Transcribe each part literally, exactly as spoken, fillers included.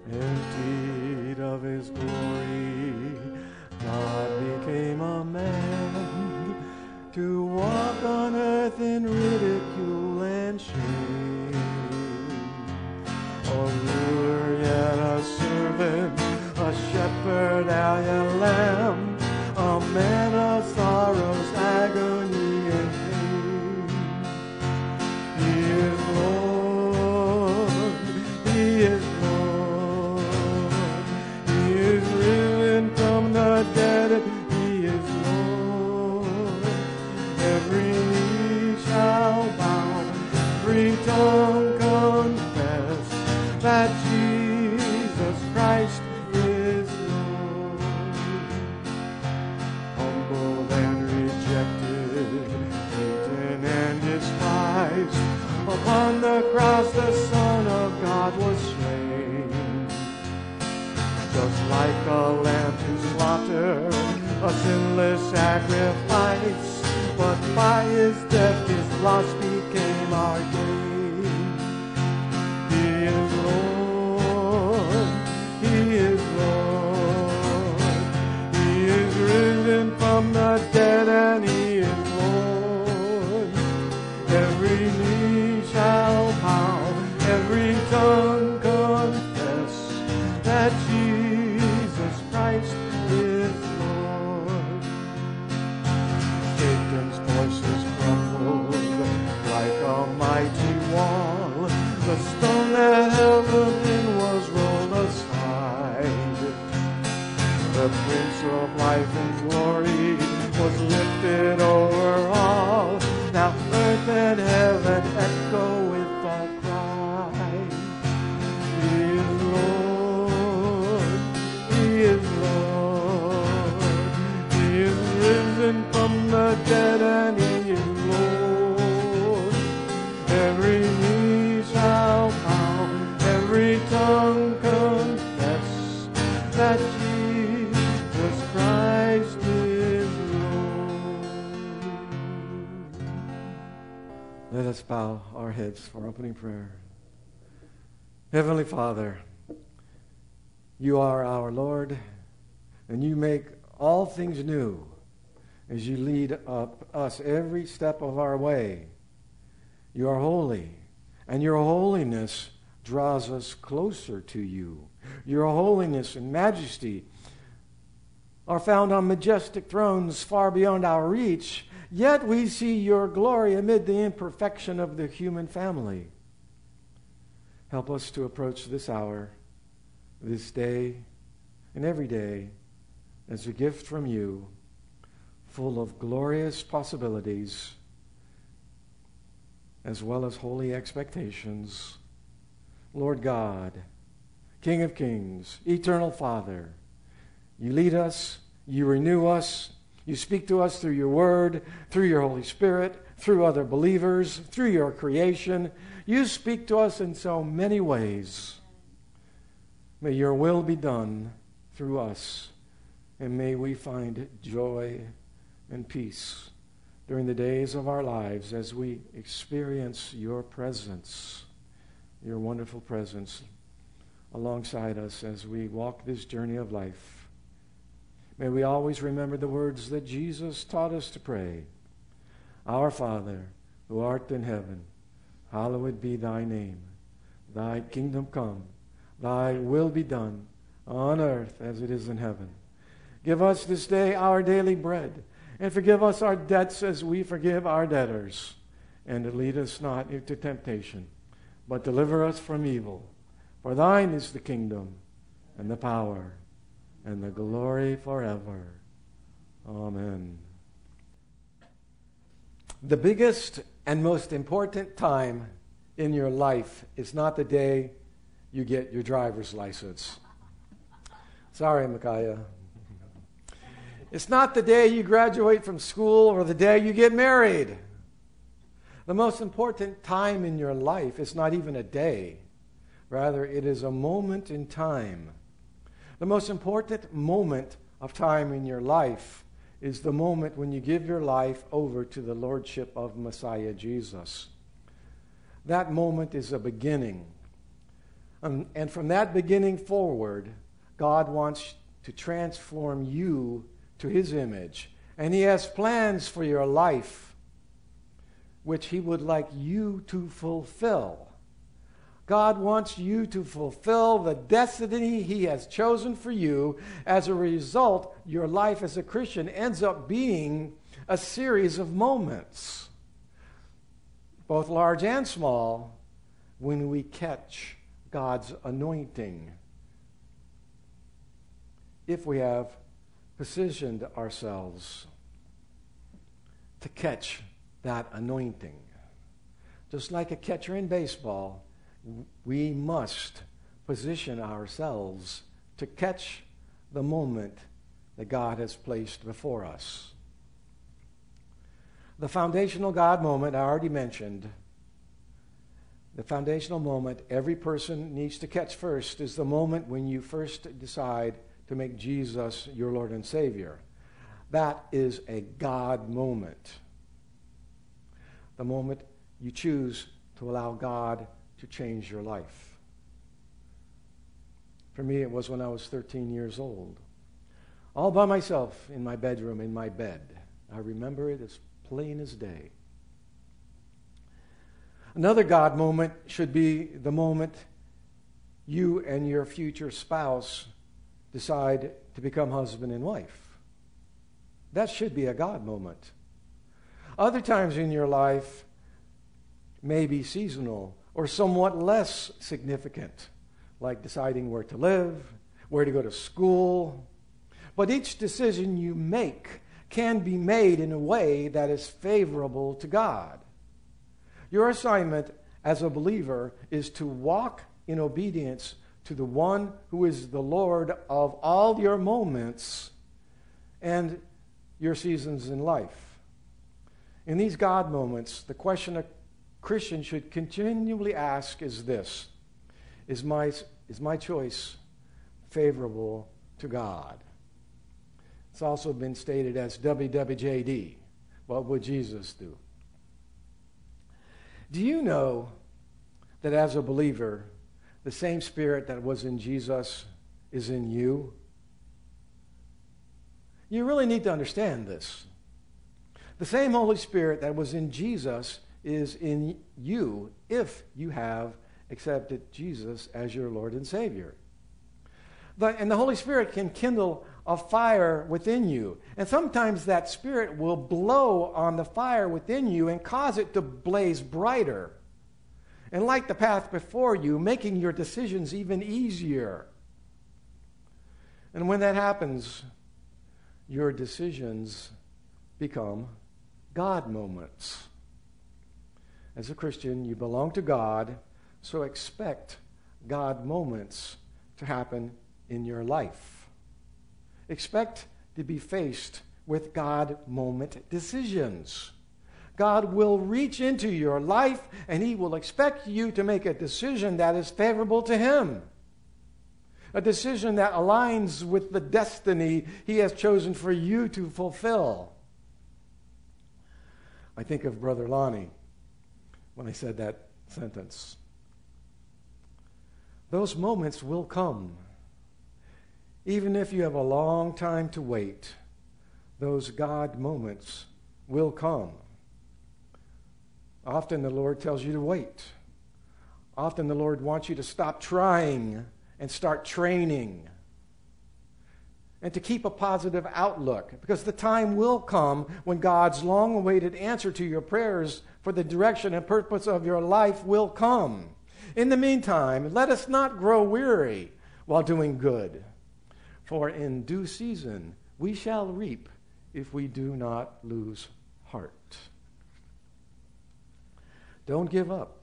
Emptied of his glory, God became a man to walk on earth in ridicule and shame. A ruler yet a servant, a shepherd, I a lamb, a man of sorrows, agony, and pain. He is Lord, He is Lord. He is risen from the dead, He is Lord. Every knee shall bow, every tongue confess that Jesus Christ is Lord. Humbled and rejected, beaten and despised, upon the cross the Son of God was slain. Just like a lamb to slaughter, a sinless sacrifice, but by his death his loss became our gain. He is Lord, He is Lord. He is risen from the dead and He is Lord. Every knee shall bow, every tongue confess that Jesus Christ is Lord. Satan's forces crumbled like a mighty wall. The stone that held him in was rolled aside. The Prince of Life and Glory was lifted over all. Now earth and heaven echo with a cry. He is Lord, He is Lord. He is risen from the dead and He is Lord. Every knee shall bow, every tongue confess that Jesus Christ is Lord. Let us bow our heads for opening prayer. Heavenly Father, You are our Lord, and You make all things new as You lead up us every step of our way. You are holy, and Your holiness draws us closer to You. Your holiness and majesty are found on majestic thrones far beyond our reach, yet we see Your glory amid the imperfection of the human family. Help us to approach this hour, this day, and every day as a gift from You, full of glorious possibilities as well as holy expectations. Lord God, King of Kings, Eternal Father, You lead us, You renew us, You speak to us through Your Word, through Your Holy Spirit, through other believers, through Your creation. You speak to us in so many ways. May Your will be done through us, and may we find joy and peace during the days of our lives as we experience Your presence, Your wonderful presence alongside us as we walk this journey of life. May we always remember the words that Jesus taught us to pray. Our Father, who art in heaven, hallowed be Thy name. Thy kingdom come, Thy will be done on earth as it is in heaven. Give us this day our daily bread, and forgive us our debts as we forgive our debtors. And lead us not into temptation, but deliver us from evil. For Thine is the kingdom, and the power, and the glory forever. Amen. The biggest and most important time in your life is not the day you get your driver's license. Sorry, Micaiah. It's not the day you graduate from school or the day you get married. The most important time in your life is not even a day. Rather, it is a moment in time. The most important moment of time in your life is the moment when you give your life over to the Lordship of Messiah Jesus. That moment is a beginning. Um, and from that beginning forward, God wants to transform you to his image. And he has plans for your life, which he would like you to fulfill. God wants you to fulfill the destiny he has chosen for you. As a result, your life as a Christian ends up being a series of moments, both large and small, when we catch God's anointing, if we have positioned ourselves to catch that anointing. Just like a catcher in baseball, we must position ourselves to catch the moment that God has placed before us. The foundational God moment I already mentioned. The foundational moment every person needs to catch first is the moment when you first decide to make Jesus your Lord and Savior. That is a God moment. The moment you choose to allow God to change your life. For me, it was when I was thirteen years old. All by myself in my bedroom, in my bed. I remember it as plain as day. Another God moment should be the moment you and your future spouse decide to become husband and wife. That should be a God moment. Other times in your life may be seasonal or somewhat less significant, like deciding where to live, where to go to school. But each decision you make can be made in a way that is favorable to God. Your assignment as a believer is to walk in obedience to the one who is the Lord of all your moments and your seasons in life. In these God moments, the question a Christian should continually ask is this: Is my, is my choice favorable to God? It's also been stated as W W J D. What would Jesus do? Do you know that as a believer, the same Spirit that was in Jesus is in you? You really need to understand this. The same Holy Spirit that was in Jesus is in you if you have accepted Jesus as your Lord and Savior. But, and the Holy Spirit can kindle a fire within you. And sometimes that Spirit will blow on the fire within you and cause it to blaze brighter and light the path before you, making your decisions even easier. And when that happens, your decisions become God moments. As a Christian, you belong to God, so expect God moments to happen in your life. Expect to be faced with God moment decisions. God will reach into your life and he will expect you to make a decision that is favorable to him. A decision that aligns with the destiny he has chosen for you to fulfill. I think of Brother Lonnie when I said that sentence. Those moments will come. Even if you have a long time to wait, those God moments will come. Often the Lord tells you to wait. Often the Lord wants you to stop trying and start training. And to keep a positive outlook, because the time will come when God's long-awaited answer to your prayers for the direction and purpose of your life will come. In the meantime, let us not grow weary while doing good. For in due season we shall reap if we do not lose heart. Don't give up.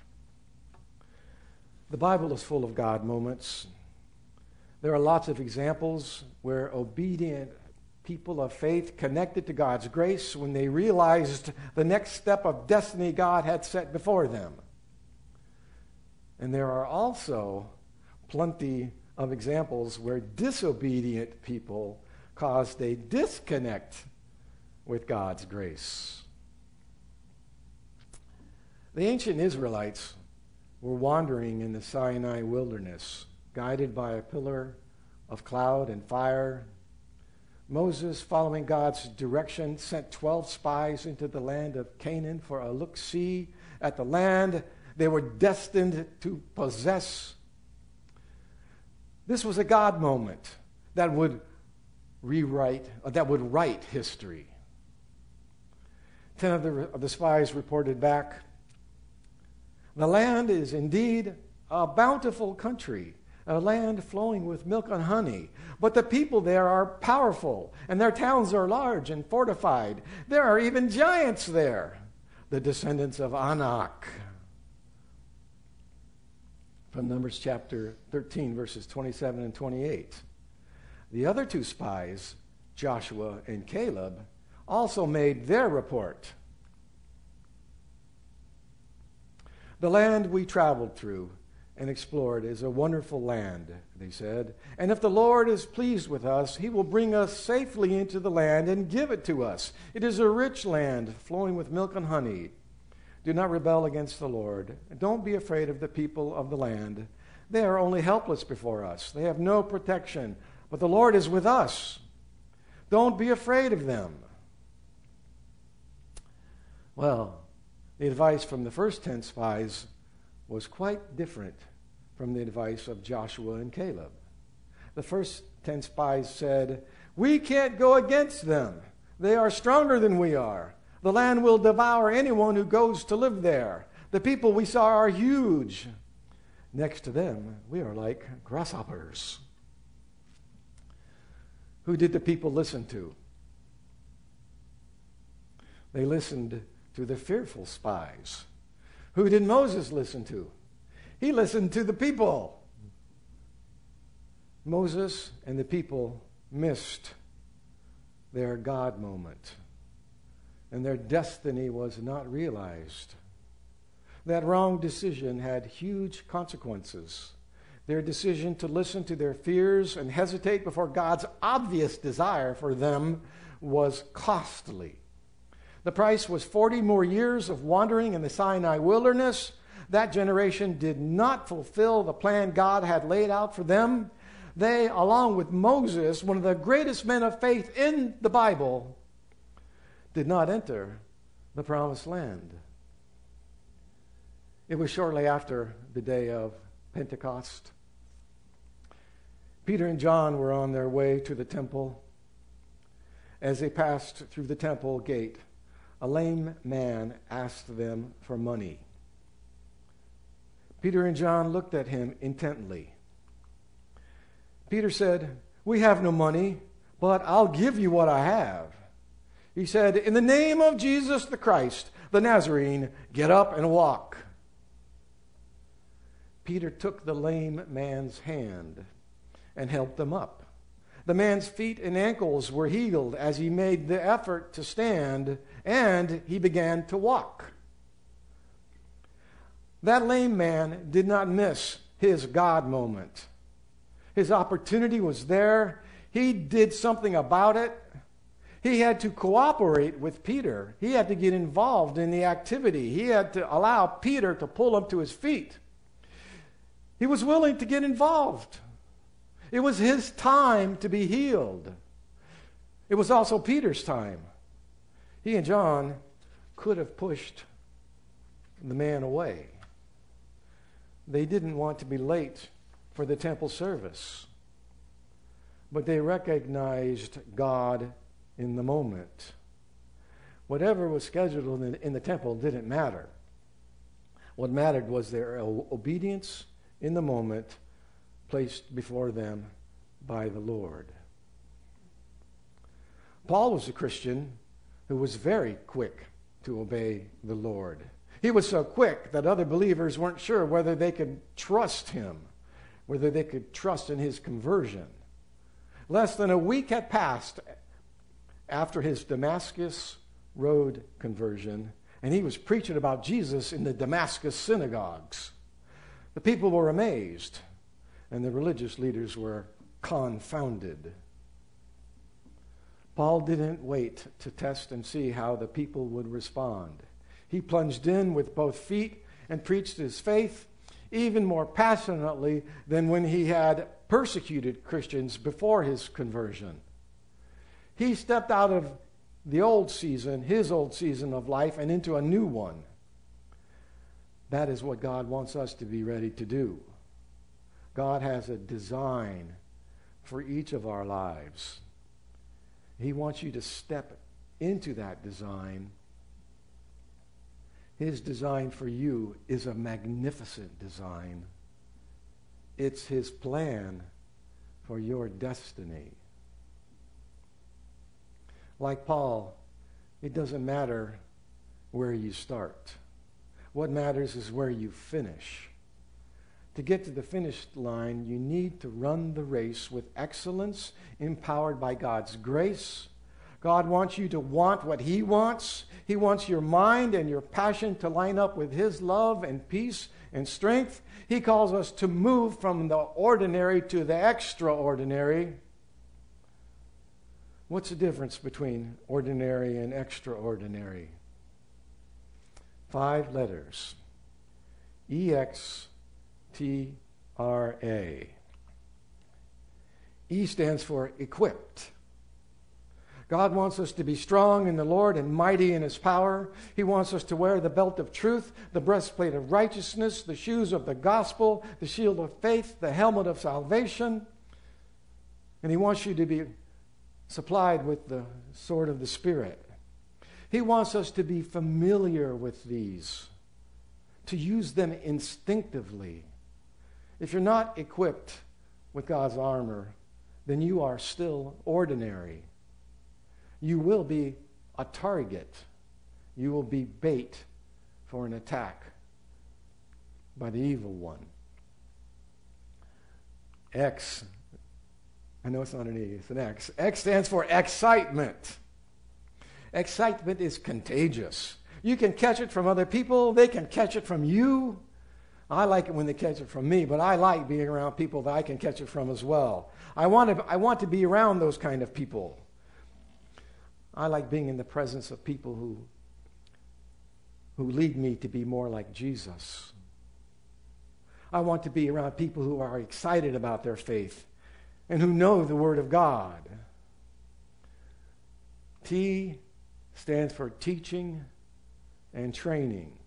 The Bible is full of God moments. There are lots of examples where obedient people of faith connected to God's grace when they realized the next step of destiny God had set before them. And there are also plenty of examples where disobedient people caused a disconnect with God's grace. The ancient Israelites were wandering in the Sinai wilderness, guided by a pillar of cloud and fire. Moses, following God's direction, sent twelve spies into the land of Canaan for a look-see at the land they were destined to possess. This was a God moment that would rewrite, uh, that would write history. Ten of the, of the spies reported back, "The land is indeed a bountiful country, a land flowing with milk and honey. But the people there are powerful, and their towns are large and fortified. There are even giants there, the descendants of Anak." From Numbers chapter thirteen, verses twenty-seven and twenty-eight. The other two spies, Joshua and Caleb, also made their report. "The land we traveled through and explored is a wonderful land," they said. "And if the Lord is pleased with us, he will bring us safely into the land and give it to us. It is a rich land flowing with milk and honey. Do not rebel against the Lord. Don't be afraid of the people of the land. They are only helpless before us. They have no protection, but the Lord is with us. Don't be afraid of them." Well, the advice from the first ten spies was quite different from the advice of Joshua and Caleb. The first ten spies said, "We can't go against them. They are stronger than we are. The land will devour anyone who goes to live there. The people we saw are huge. Next to them, we are like grasshoppers." Who did the people listen to? They listened to the fearful spies. Who did Moses listen to? He listened to the people. Moses and the people missed their God moment, and their destiny was not realized. That wrong decision had huge consequences. Their decision to listen to their fears and hesitate before God's obvious desire for them was costly. The price was forty more years of wandering in the Sinai wilderness. That generation did not fulfill the plan God had laid out for them. They, along with Moses, one of the greatest men of faith in the Bible, did not enter the promised land. It was shortly after the day of Pentecost. Peter and John were on their way to the temple. As they passed through the temple gate, a lame man asked them for money. Peter and John looked at him intently. Peter said, "We have no money, but I'll give you what I have." He said, "In the name of Jesus the Christ, the Nazarene, get up and walk." Peter took the lame man's hand and helped him up. The man's feet and ankles were healed as he made the effort to stand, and he began to walk. That lame man did not miss his God moment. His opportunity was there. He did something about it. He had to cooperate with Peter. He had to get involved in the activity. He had to allow Peter to pull him to his feet. He was willing to get involved. It was his time to be healed. It was also Peter's time. He and John could have pushed the man away. They didn't want to be late for the temple service, but they recognized God in the moment. Whatever was scheduled in the, in the temple didn't matter. What mattered was their obedience in the moment placed before them by the Lord. Paul was a Christian who was very quick to obey the Lord. He was so quick that other believers weren't sure whether they could trust him, whether they could trust in his conversion. Less than a week had passed after his Damascus Road conversion, and he was preaching about Jesus in the Damascus synagogues. The people were amazed, and the religious leaders were confounded. Paul didn't wait to test and see how the people would respond. He plunged in with both feet and preached his faith. even more passionately than when he had persecuted Christians before his conversion. He stepped out of the old season, his old season of life, and into a new one. That is what God wants us to be ready to do. God has a design for each of our lives. He wants you to step into that design. His design for you is a magnificent design. It's his plan for your destiny. Like Paul, it doesn't matter where you start. What matters is where you finish. To get to the finish line, you need to run the race with excellence, empowered by God's grace. God wants you to want what he wants. He wants your mind and your passion to line up with his love and peace and strength. He calls us to move from the ordinary to the extraordinary. What's the difference between ordinary and extraordinary? Five letters. E X T R A. E stands for equipped. God wants us to be strong in the Lord and mighty in his power. He wants us to wear the belt of truth, the breastplate of righteousness, the shoes of the gospel, the shield of faith, the helmet of salvation. And he wants you to be supplied with the sword of the Spirit. He wants us to be familiar with these, to use them instinctively. If you're not equipped with God's armor, then you are still ordinary. You will be a target. You will be bait for an attack by the evil one. X, I know it's not an E, it's an X. X stands for excitement. Excitement is contagious. You can catch it from other people. They can catch it from you. I like it when they catch it from me, but I like being around people that I can catch it from as well. I want to, I want to be around those kind of people. I like being in the presence of people who, who lead me to be more like Jesus. I want to be around people who are excited about their faith and who know the Word of God. T stands for teaching and training.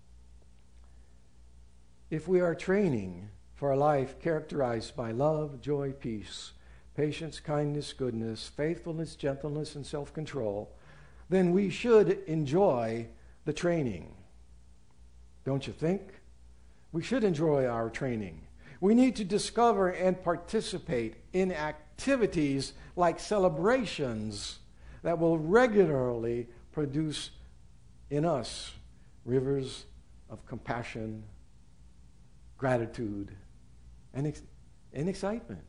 If we are training for a life characterized by love, joy, peace, patience, kindness, goodness, faithfulness, gentleness, and self-control, then we should enjoy the training. Don't you think? We should enjoy our training. We need to discover and participate in activities like celebrations that will regularly produce in us rivers of compassion, gratitude, and, ex- and excitement.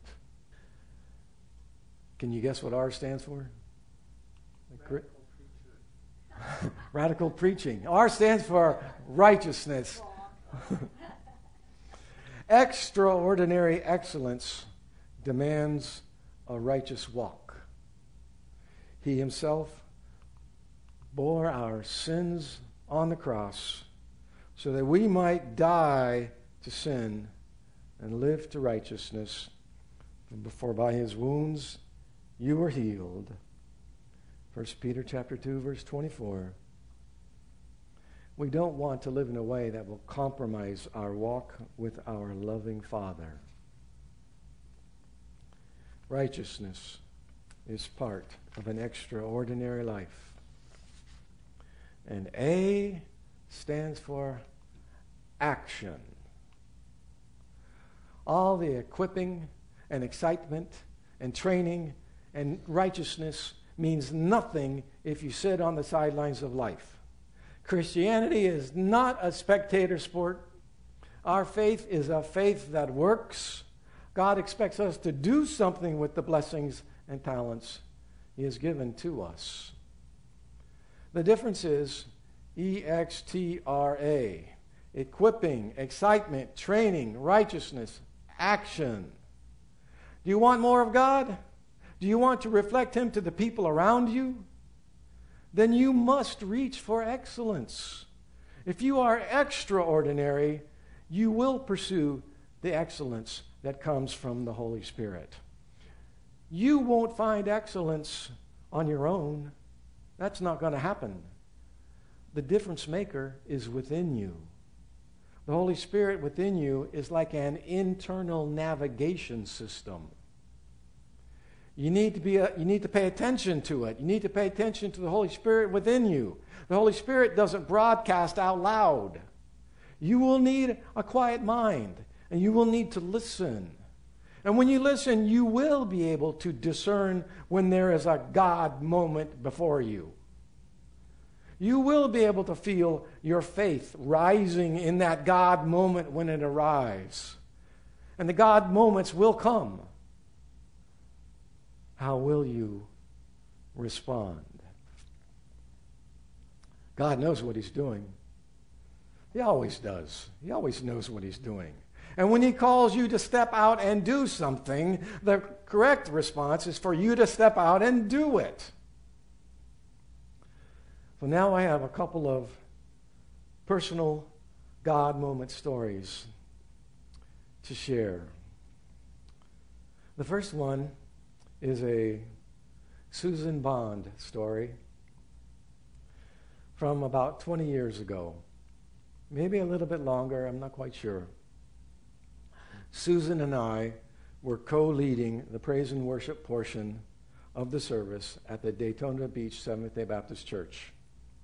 Can you guess what R stands for? Radical preaching. Radical preaching. R stands for righteousness. Extraordinary excellence demands a righteous walk. He himself bore our sins on the cross so that we might die to sin and live to righteousness. For by his wounds you were healed. First Peter chapter two, verse twenty-four. We don't want to live in a way that will compromise our walk with our loving Father. Righteousness is part of an extraordinary life. And A stands for action. All the equipping and excitement and training and righteousness means nothing if you sit on the sidelines of life. Christianity is not a spectator sport. Our faith is a faith that works. God expects us to do something with the blessings and talents he has given to us. The difference is E X T R A. Equipping, excitement, training, righteousness, action. Do you want more of God? Do you want to reflect him to the people around you? Then you must reach for excellence. If you are extraordinary, you will pursue the excellence that comes from the Holy Spirit. You won't find excellence on your own. That's not going to happen. The difference maker is within you. The Holy Spirit within you is like an internal navigation system. You need to be a, you need to pay attention to it. You need to pay attention to the Holy Spirit within you. The Holy Spirit doesn't broadcast out loud. You will need a quiet mind, and you will need to listen. And when you listen, you will be able to discern when there is a God moment before you. You will be able to feel your faith rising in that God moment when it arrives. And the God moments will come. How will you respond? God knows what He's doing. He always does. He always knows what He's doing. And when He calls you to step out and do something, the correct response is for you to step out and do it. So now I have a couple of personal God moment stories to share. The first one is a Susan Bond story from about twenty years ago. Maybe a little bit longer, I'm not quite sure. Susan and I were co-leading the praise and worship portion of the service at the Daytona Beach Seventh-day Baptist Church.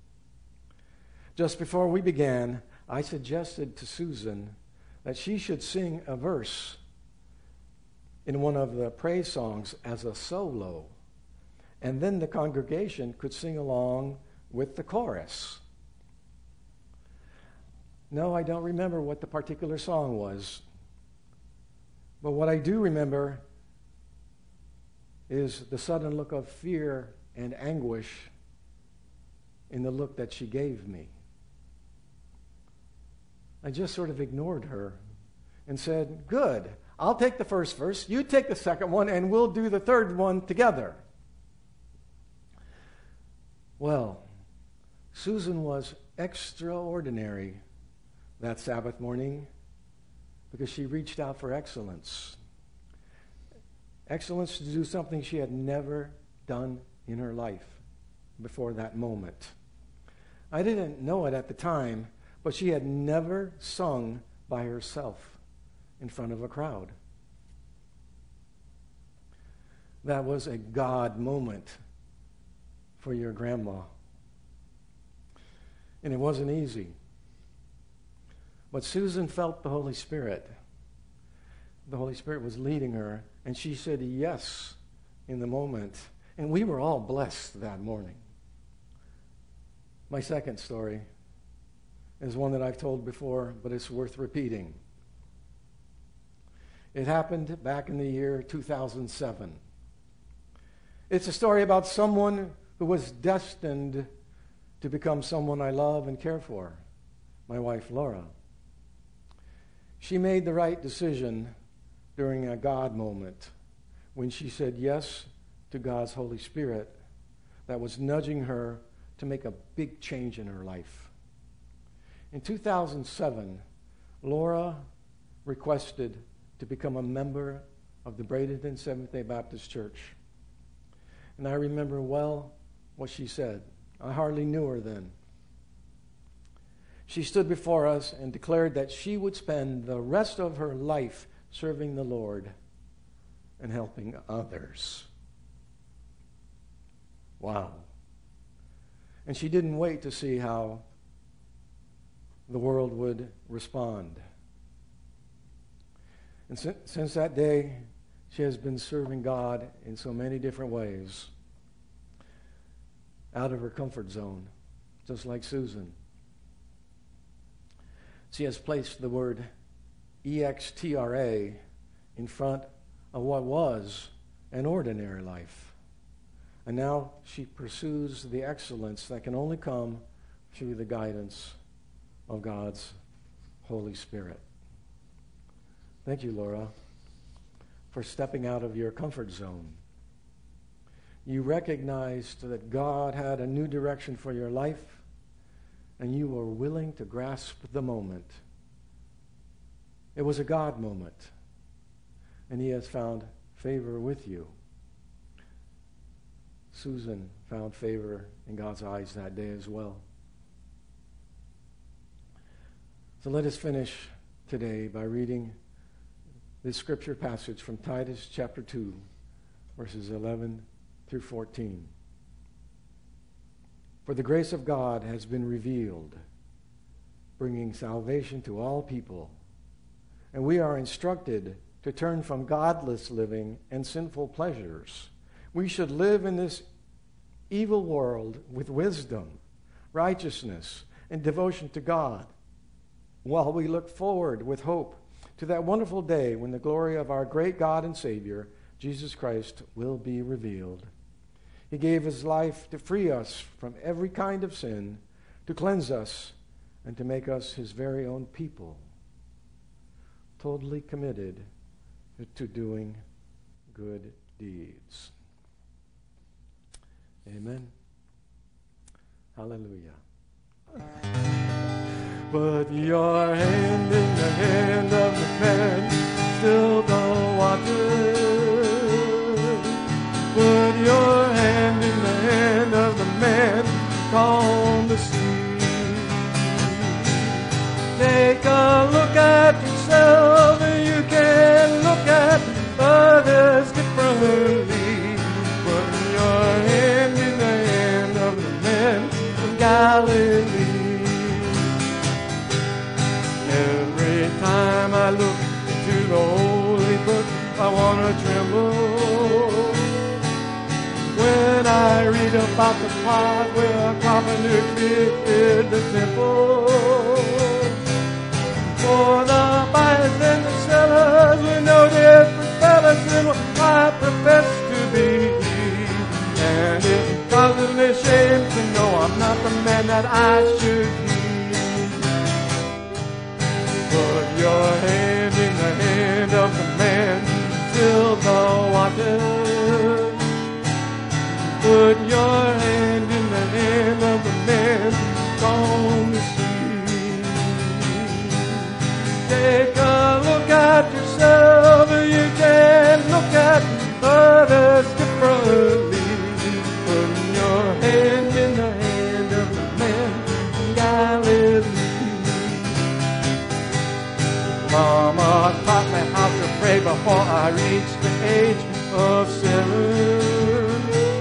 Just before we began, I suggested to Susan that she should sing a verse in one of the praise songs as a solo, and then the congregation could sing along with the chorus. No, I don't remember what the particular song was, but what I do remember is the sudden look of fear and anguish in the look that she gave me. I just sort of ignored her and said, "Good, I'll take the first verse, you take the second one, and we'll do the third one together." Well, Susan was extraordinary that Sabbath morning because she reached out for excellence. Excellence to do something she had never done in her life before that moment. I didn't know it at the time, but she had never sung by herself in front of a crowd. That was a God moment for your grandma. And it wasn't easy. But Susan felt the Holy Spirit. The Holy Spirit was leading her, and she said yes in the moment. And we were all blessed that morning. My second story is one that I've told before, but it's worth repeating. It happened back in the year two thousand seven. It's a story about someone who was destined to become someone I love and care for, my wife Laura. She made the right decision during a God moment when she said yes to God's Holy Spirit that was nudging her to make a big change in her life. In two thousand seven, Laura requested to become a member of the Bradenton Seventh-day Baptist Church. And I remember well what she said. I hardly knew her then. She stood before us and declared that she would spend the rest of her life serving the Lord and helping others. Wow. And she didn't wait to see how the world would respond. And since, since that day, she has been serving God in so many different ways, out of her comfort zone, just like Susan. She has placed the word E X T R A in front of what was an ordinary life. And now she pursues the excellence that can only come through the guidance of God's Holy Spirit. Thank you, Laura, for stepping out of your comfort zone. You recognized that God had a new direction for your life, and you were willing to grasp the moment It was a God moment, and he has found favor with you. Susan found favor in God's eyes that day as well. So let us finish today by reading this scripture passage from Titus chapter two, verses eleven through fourteen. For the grace of God has been revealed, bringing salvation to all people, and we are instructed to turn from godless living and sinful pleasures. We should live in this evil world with wisdom, righteousness, and devotion to God, while we look forward with hope to that wonderful day when the glory of our great God and Savior, Jesus Christ, will be revealed. He gave his life to free us from every kind of sin, to cleanse us, and to make us his very own people, totally committed to doing good deeds. Amen. Hallelujah. But your hand in the hand of the man, still the water. Put your hand in the hand of the man, calm the sea. Take a look at yourself, and you can look at others differently. Put your hand in the hand of the man from Galilee. Every time I look into the holy book, I want to tremble. When I read about the part where a carpenter created the temple, for the buyers and the sellers were no different fellas than what I profess to be. And it causes me shame to know I'm not the man that I should be. Put your hand in the hand of the man, fill the water. Put your hand in the hand of the man, calm the sea. Take a look at yourself, you can look at others differently. Put your hand in the hand of the man from Galilee. Mama taught me how to pray before I reached the age of seven.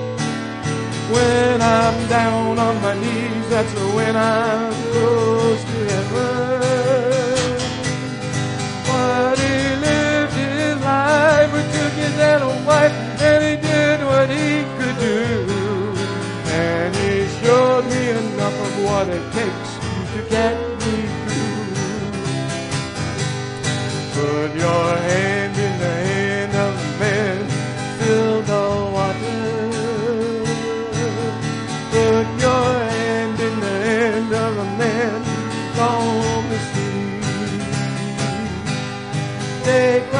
When I'm down on my knees, that's when I'm close to heaven. But he lived his life, he took his little wife, and he did what he could do. And he showed me enough of what it takes to get me through. Put your hand in the hand of the man, fill the water. Put your hand in the hand of a man, calm the sea. Take